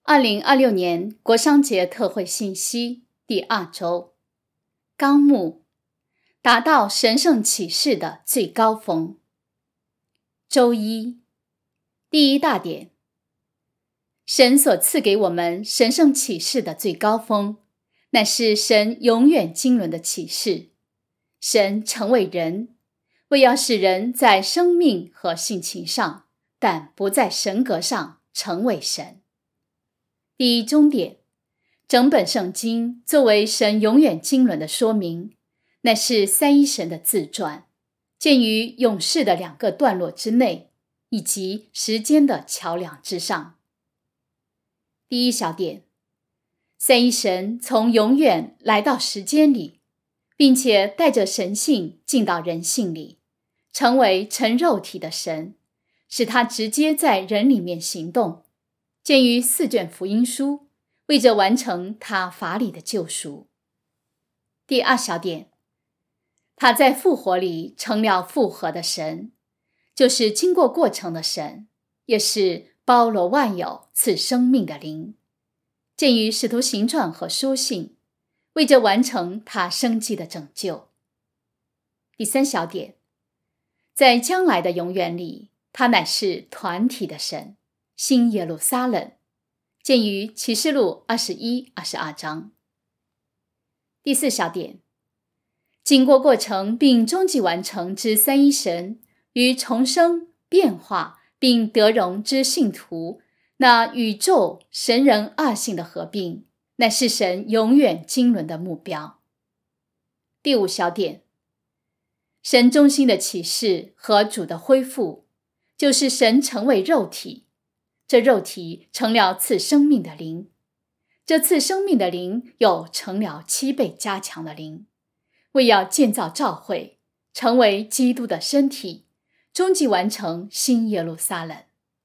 2026年国商节特会信息第2周，纲目：达到神圣启示的最高峰。周一，第一大点：神所赐给我们神圣启示的最高峰，乃是神永远经纶的启示。神成为人，为要使人在生命和性情上，但不在神格上成为神。第一终点：整本圣经作为神永远经纶的说明，乃是三一神的自传，建于永世的2个段落之内，以及时间的桥梁之上。第一小点：三一神从永远来到时间里，并且带着神性进到人性里，成为成肉体的神，使他直接在人里面行动，见于4卷福音书，为着完成他法理的救赎。第二小点：他在复活里成了复活的神，就是经过过程的神，也是包罗万有赐生命的灵，见于使徒行传和书信，为着完成他生机的拯救。第三小点：在将来的永远里，他乃是团体的神，新耶路撒冷，见于启示录21、22章。第四小点：经过过程并终极完成之三一神与重生、变化并得荣之信徒，那宇宙神人二性的合并，乃是神永远经纶的目标。第五小点：神中心的启示和主的恢复，就是神成为肉体，这肉体成了赐生命的灵，这赐生命的灵又成了7倍加强的灵，为要建造教会，成为基督的身体，终极完成新耶路撒冷。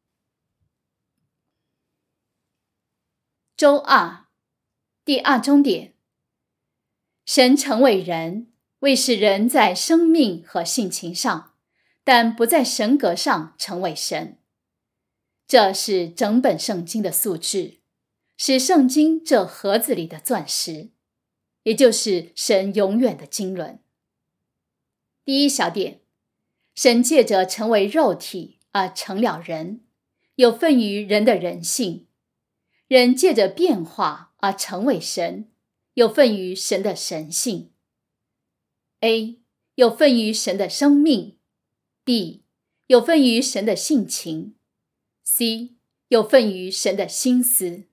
周二，第二终点：神成为人，为使人在生命和性情上，但不在神格上成为神。这是整本圣经的素质，是圣经这盒子里的钻石，也就是神永远的经纶。第一小点：神借着成为肉体而成了人，有份于人的人性；人借着变化而成为神，有份于神的神性。A. 有份于神的生命， B. 有份于神的性情， C. 有份于神的心思。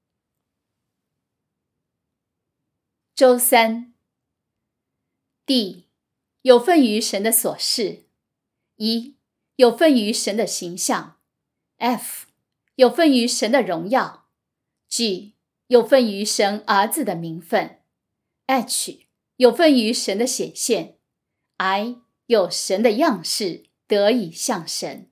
周三， D. 有份于神的所事， E. 有份于神的形象， F. 有份于神的荣耀， G. 有份于神儿子的名分， H. 有份于神的显现， I. 有神的样式，得以像神。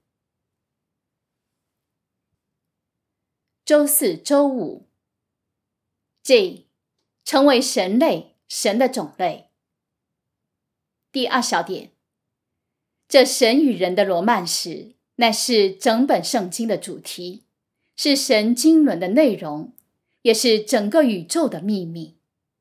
周四、周五。 J. 成为神类，神的种类。第二小点：这神与人的罗曼史，乃是整本圣经的主题，是神经纶的内容，也是整个宇宙的秘密。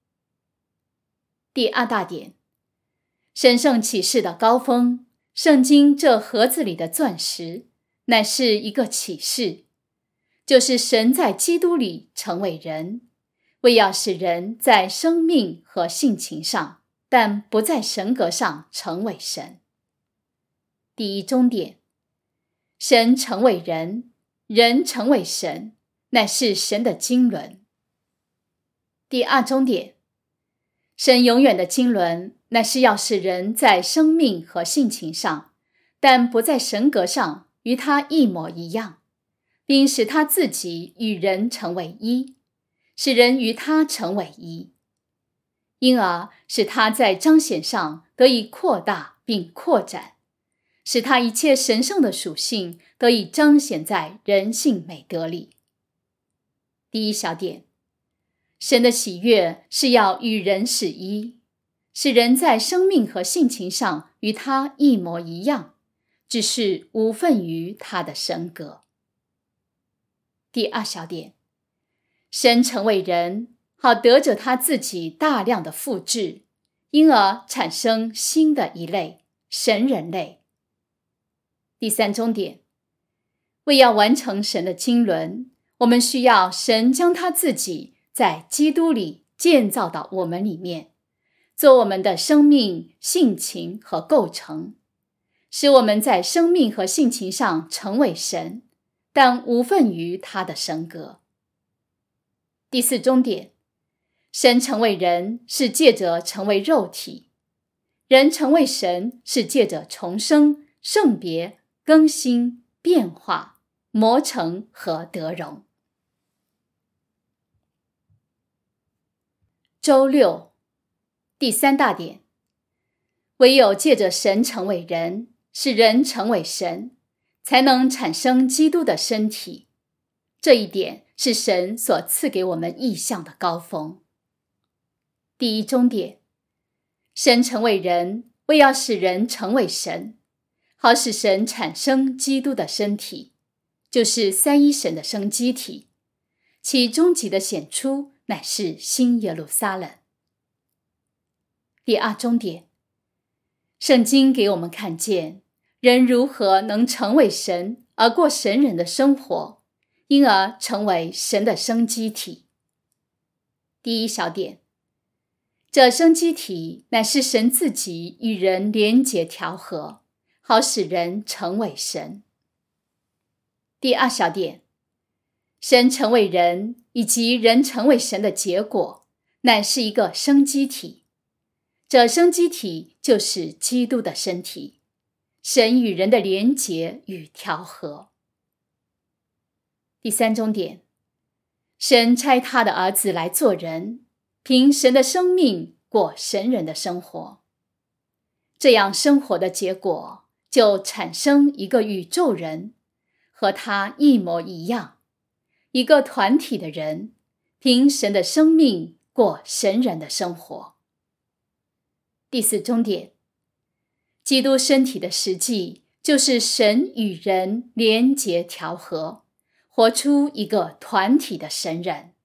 第二大点：神圣启示的高峰，圣经这盒子里的钻石，乃是一个启示，就是神在基督里成为人，为要使人在生命和性情上，但不在神格上成为神。第一终点：神成为人，人成为神，乃是神的经纶。第二终点：神永远的经纶，乃是要使人在生命和性情上，但不在神格上与他一模一样，并使他自己与人成为一，使人与他成为一，因而使他在彰显上得以扩大并扩展，使他一切神圣的属性得以彰显在人性美德里。第一小点：神的喜悦是要与人使一，使人在生命和性情上与他一模一样，只是无份于他的神格。第二小点： 神成为人，好得着他自己大量的复制，因而产生新的一类神人类。第三终点，为要完成神的经纶，我们需要神将他自己在基督里建造到我们里面，做我们的生命、性情和构成，使我们在生命和性情上成为神，但无份于他的神格。第四终点，神成为人是借着成为肉体，人成为神是借着重生、圣别、更新、变化、磨成和得荣。周六，第三大点，唯有借着神成为人，使人成为神，才能产生基督的身体。这一点是神所赐给我们异象的高峰。第一终点，神成为人，为要使人成为神，好使神产生基督的身体，就是三一神的生机体，其终极的显出乃是新耶路撒冷。第二终点，圣经给我们看见人如何能成为神而过神人的生活，因而成为神的生机体。第一小点，这生机体乃是神自己与人连结调和，好使人成为神。第二小点，神成为人以及人成为神的结果，乃是一个生机体。这生机体就是基督的身体，神与人的连结与调和。第三终点，神差他的儿子来做人，凭神的生命过神人的生活。这样生活的结果，就产生一个宇宙人，和他一模一样，一个团体的人，凭神的生命过神人的生活。第四终点，基督身体的实际就是神与人连结调和，活出一个团体的神人。